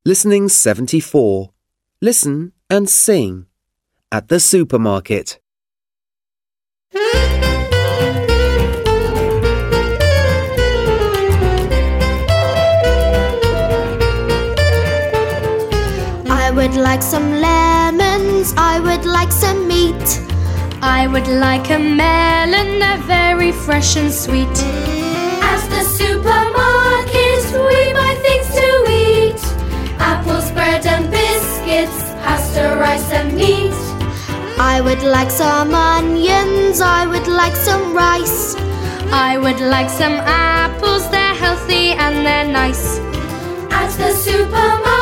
Listening 74. Listen and sing. At the supermarket. I would like some lemons, I would like some meat. I would like a melon, they're very fresh and sweet. At the supermarket we buy things to eat. Apples, bread and biscuits, pasta, rice and meat. I would like some onions, I would like some rice. I would like some apples, they're healthy and they're nice. At the supermarket